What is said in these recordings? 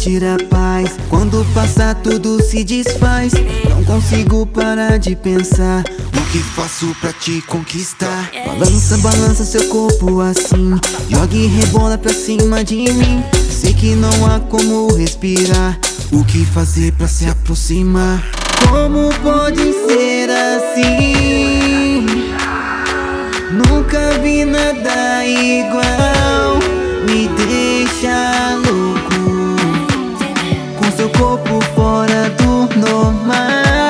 tira a paz. Quando passa tudo se desfaz. Não consigo parar de pensar o que faço pra te conquistar. Balança, balança seu corpo assim, joga e rebola pra cima de mim. Sei que não há como respirar, o que fazer pra se aproximar? Como pode ser assim? Nunca vi nada igual. Me deixa louco com seu corpo fora do normal.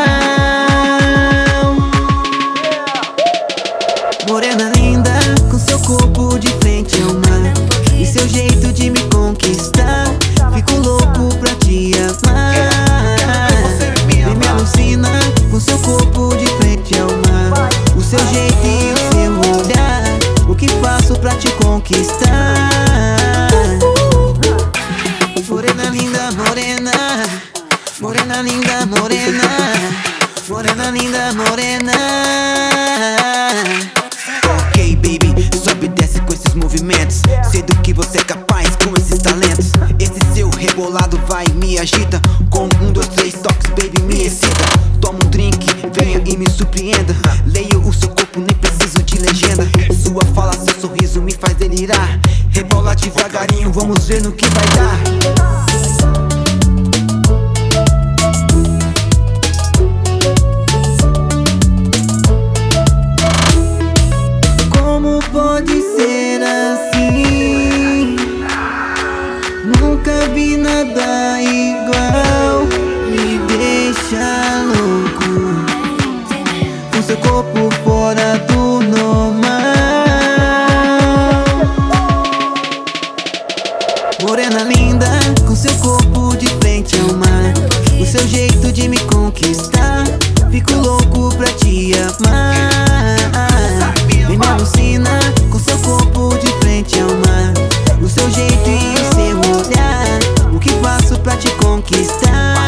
Morena linda, com seu corpo de frente ao mar e seu jeito de me conquistar, fico louco pra te amar. Vem me alucina com seu corpo de frente ao mar, o seu jeito e o seu olhar, o que faço pra te conquistar? Morena linda, morena, morena linda, morena, morena linda, morena. Ok, baby, sobe e desce com esses movimentos. Sei do que você é capaz com esses talentos. Esse seu rebolado vai e me agita. Com 1, 2, 3 toques, baby, me excita. Toma um drink, venha e me surpreenda. Leio o seu corpo, nem preciso de legenda. Sua fala, seu sorriso me faz delirar. Rebola devagarinho, vamos ver no que vai dar. Pode ser assim, nunca vi nada igual. Me deixa louco com seu corpo fora do normal. Morena linda, com seu corpo de frente ao mar, o seu jeito de me conquistar, fico louco pra te amar. Vem me alucina com seu corpo de frente ao mar, o seu jeito e o seu olhar, o que faço pra te conquistar?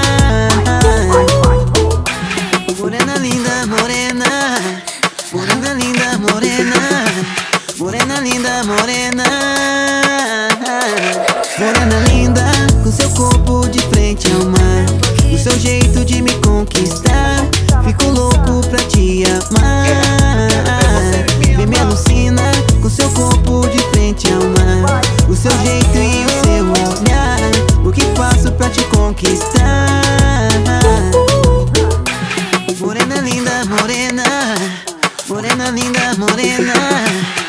Morena linda, morena, morena linda, morena, morena linda, morena. Morena linda, com seu corpo de frente ao mar, o seu jeito de me conquistar, fico louco pra te amar. Vem me alucina com seu corpo de frente ao mar, o seu jeito e o seu olhar, o que faço pra te conquistar? Morena linda, morena, morena linda, morena.